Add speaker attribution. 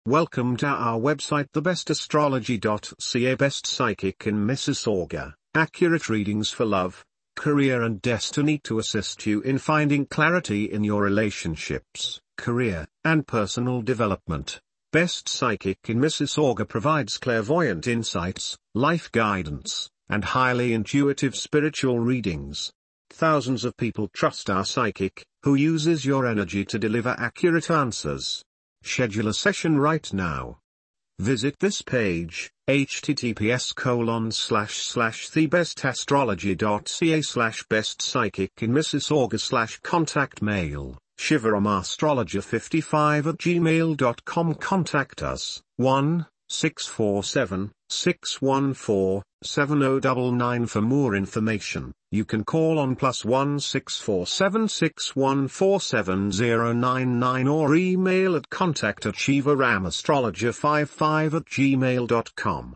Speaker 1: Welcome to our website thebestastrology.ca. Best Psychic in Mississauga, accurate readings for love, career and destiny to assist you in finding clarity in your relationships, career, and personal development. Best Psychic in Mississauga provides clairvoyant insights, life guidance, and highly intuitive spiritual readings. Thousands of people trust our psychic, who uses your energy to deliver accurate answers. Schedule a session right now. Visit this page, https://thebestastrology.ca/bestpsychic in Mississauga/contact mail, shivaram-astrologer55@gmail.com. Contact us, 1-647-614-7099 for more information. You can call on +1 647 614 7099 or email at contact@shivaram-astrologer55@gmail.com.